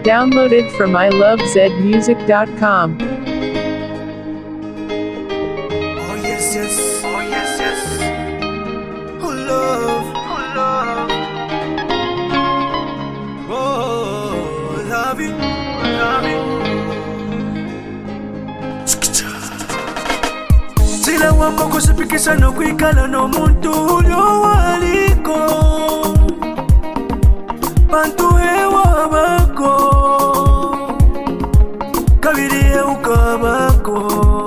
Downloaded from ilovezmusic.com. Oh yes, yes. Oh yes, yes. Oh love, oh love. Oh, I love you, I love you. Sila wambo kusipikisha no kwikala no muntu ulio waliko. Bantu hewa bako kabiri ukabako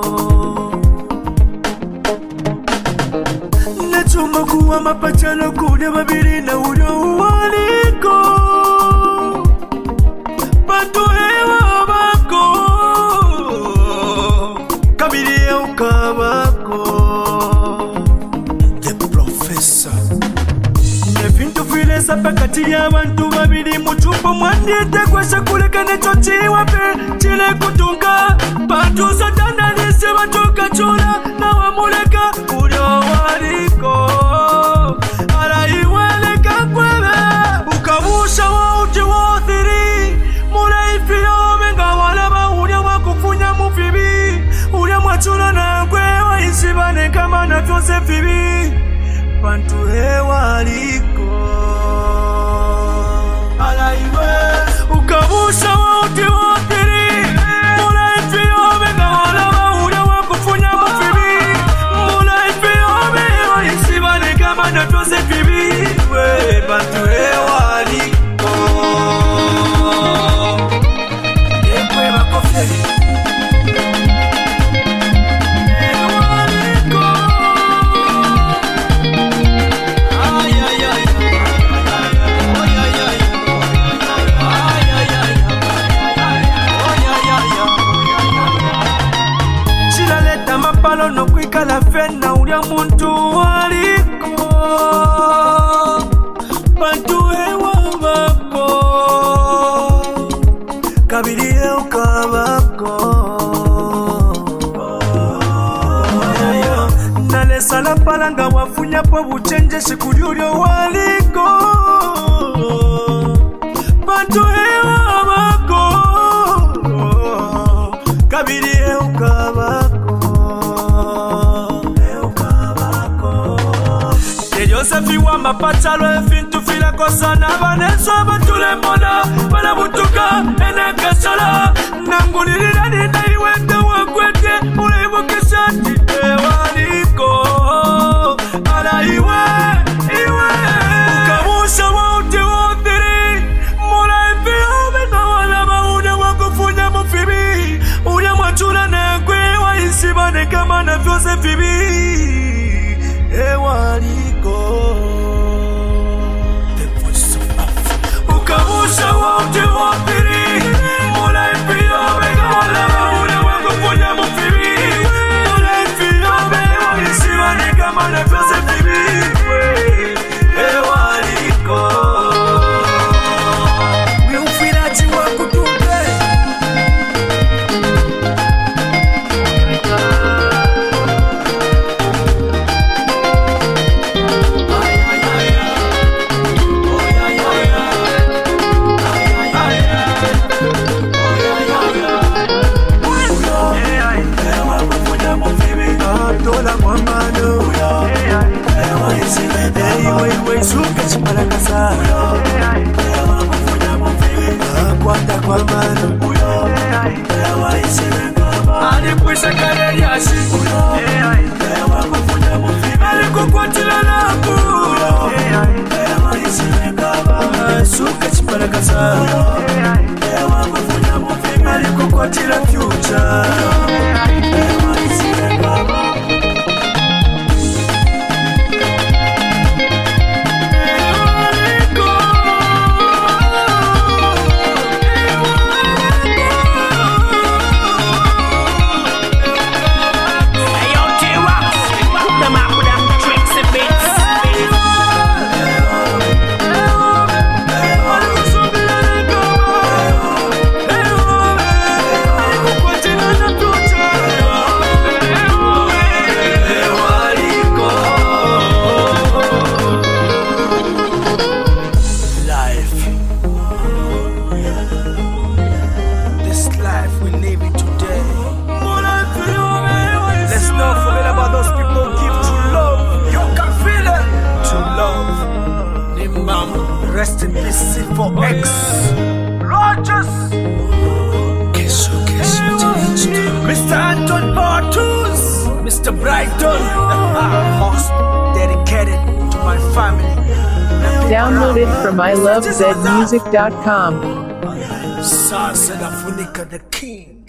Netuma kuwa mapachalo kude babiri na ulio waliko Bantu hewa bako kabiri ukabako The Professor Nevintu vile sapakati ya bantu babiri muchumbo mwandite kwesha kuleka necho chiwape chile kutunga bantu satanalise batoka chula na wamuleka ulio waliko alaiweleka kwebe ukabusha wa uti wothiri mulaifi yomenga walaba ulia wakufunya mufibi ulia mwachula na kwewa isibane kama na fyose fibi bantu hewaliko alaiwe ukabusha wote wotiri mulaifi yomenga walaba ulia wakufunya mufibi mulaifi yome waisibane kama na fyose fibi we bantu hewaliko ekwe bakofye Palo no kwikala fena ulia muntu waliko bantu hewa bako kabiri ukabako Nale sala palanga wafunya po buchenje shikuli ulio waliko bantu hewa bako kabiri ukabako Yosefi wa mapachalo efintu fila kosana Vaneso batule mona Bala butuka ene kashala Nangulirira nina iwete wakwete Uleibu kishati ewaliko Ala iwe Ukamusha wa uti wothiri Mula ifi ome na wala maude wakufunya mufibi Ulia mwachula negwe wa isibane kama na fyose fibi ewaliko The Voice of Africa ukabusha wote wapiri mulaifi yomega wala ule wakufunya mufibi mulaifi yomega waisibane kama na fyose fibi ewaliko wiufiraji wakutupe Dola kwa mano Ewa suka chiparakasa Kwanda kwa mano Alipwisha kareli ashi Alikukwatila laku Suka chiparakasa Alikukwatila future Rest in peace C4X. Rogers. Mr. Anton Bartus. Mr. Brighton. Most dedicated to my family. Download it from ilovezmusic.com. Sasa Africa the king.